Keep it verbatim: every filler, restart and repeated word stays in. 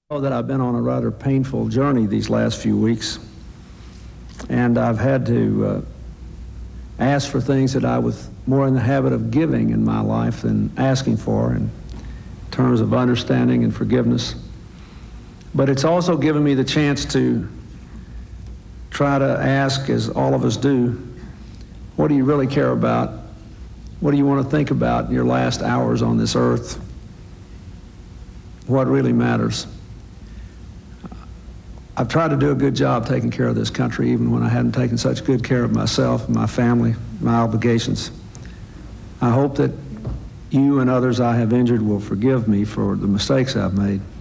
know that I've been on a rather painful journey these last few weeks, and I've had to uh, ask for things that I was more in the habit of giving in my life than asking for in terms of understanding and forgiveness. But it's also given me the chance to try to ask, as all of us do, what do you really care about? What do you want to think about in your last hours on this earth? What really matters? I've tried to do a good job taking care of this country, even when I hadn't taken such good care of myself and my family, my obligations. I hope that you and others I have injured will forgive me for the mistakes I've made.